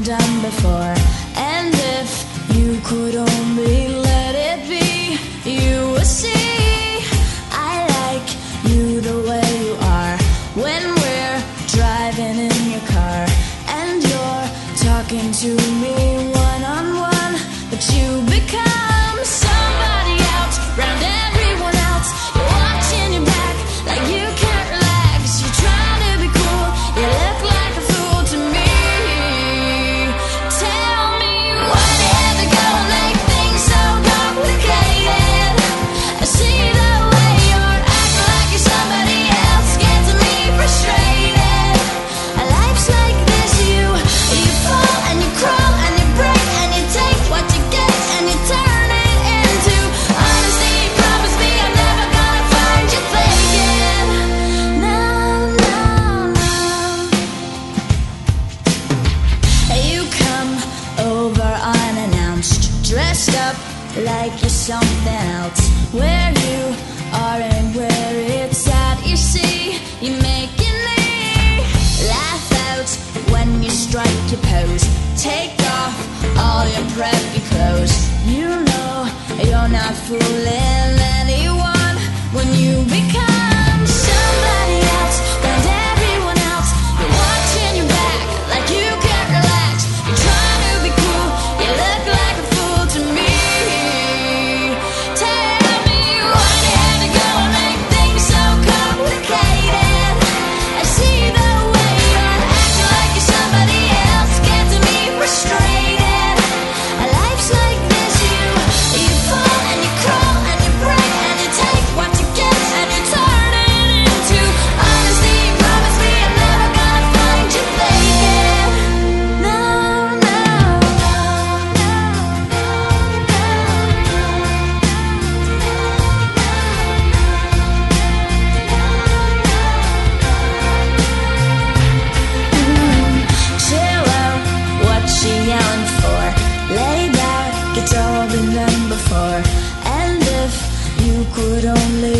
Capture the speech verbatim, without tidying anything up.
done before. And if you could only let it be, you would see I like you the way you are. When we're driving in your car and you're talking to me one-on-one, but you become somebody else round everyone else. You're watching your back like you can't relax. You're trying to be cool, you look like a fool to me. Tell me why they have to go and make things so complicated. I see the way you're acting like you're somebody else, gets me frustrated. Life's like this, you you fall and you crawl and you break and you take what you get and you turn it into honesty. Promise me I'm never gonna find you faking. No, no, no. You come over unannounced, dressed up like you're something else. Where you are and where it's at, you see, you're making me laugh out when you strike your pose. Take off all your preppy clothes. You know you're not fooling anyone when you become somebody else and everyone else. You're watching your back like you can't relax. You're trying to be cool, you look like a fool to me. Tell me why you had to go and make things so complicated. I see the way you're acting like you're somebody else, gets me frustrated. Life's like this, you you fall and you crawl and you break and you take what you get and you turn it into honesty. Promise me I'm never gonna find you faking. No, no, no, no, chill out, what she yelling for? Lay back, it's all been done before. And if you could only